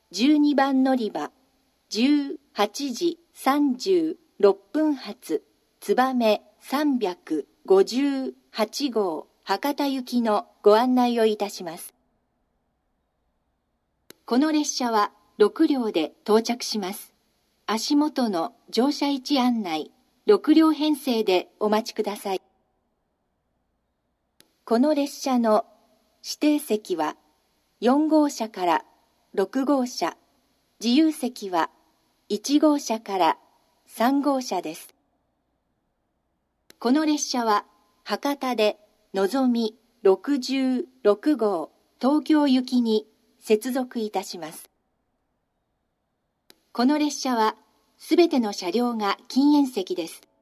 12番乗り場18時36分発つばめ358号博多行きのご案内をいたします。この列車は6両で到着します。足元の乗車位置案内、6両編成でお待ちください。この列車の指定席は4号車から6号車、自由席は1号車から3号車です。この列車は博多でのぞみ66号東京行きに接続いたします。この列車はすべての車両が禁煙席です。